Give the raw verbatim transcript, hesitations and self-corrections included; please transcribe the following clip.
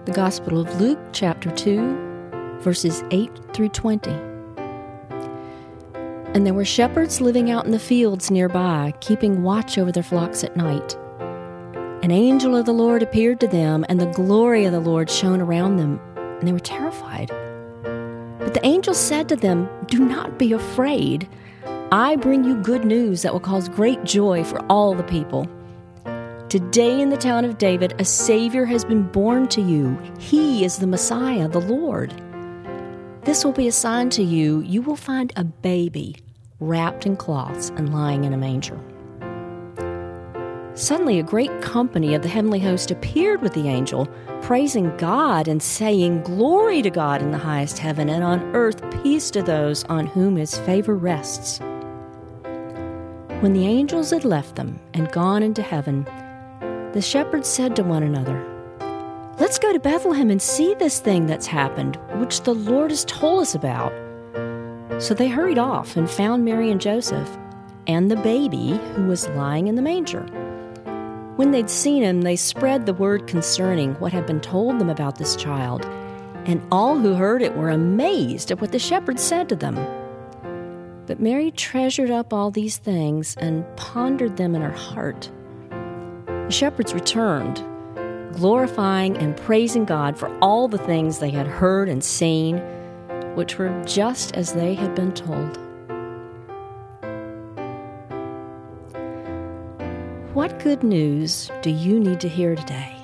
The Gospel of Luke, chapter two, verses eight through twenty. And there were shepherds living out in the fields nearby, keeping watch over their flocks at night. An angel of the Lord appeared to them, and the glory of the Lord shone around them, and they were terrified. But the angel said to them, "Do not be afraid. I bring you good news that will cause great joy for all the people. Today in the town of David, a Savior has been born to you. He is the Messiah, the Lord. This will be a sign to you. You will find a baby wrapped in cloths and lying in a manger." Suddenly, a great company of the heavenly host appeared with the angel, praising God and saying, "Glory to God in the highest heaven, and on earth peace to those on whom his favor rests." When the angels had left them and gone into heaven, the shepherds said to one another, "Let's go to Bethlehem and see this thing that's happened, which the Lord has told us about." So they hurried off and found Mary and Joseph and the baby who was lying in the manger. When they'd seen him, they spread the word concerning what had been told them about this child, and all who heard it were amazed at what the shepherds said to them. But Mary treasured up all these things and pondered them in her heart. The shepherds returned, glorifying and praising God for all the things they had heard and seen, which were just as they had been told. What good news do you need to hear today?